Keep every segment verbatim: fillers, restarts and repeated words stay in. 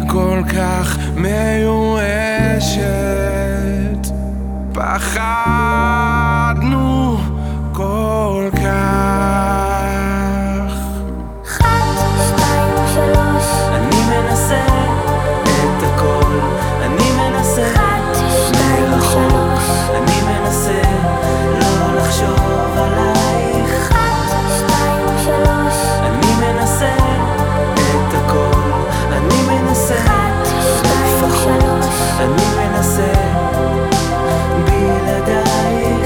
כל כך מיואשת, פחדנו כל כך. אחת, שתיים, שלוש, אני מנסה את הכל, אני מנסה אחת, שתיים, שלוש, אני מנסה לא לחשוב עלייך. אחת, שתיים, שלוש, אני מנסה את הכל, אני מנסה אחת, שתיים, שלוש, אני מנסה בלעדייך.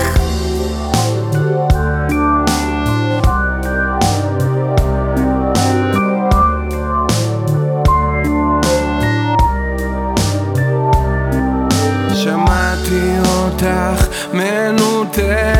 שמעתי אותך מנותקת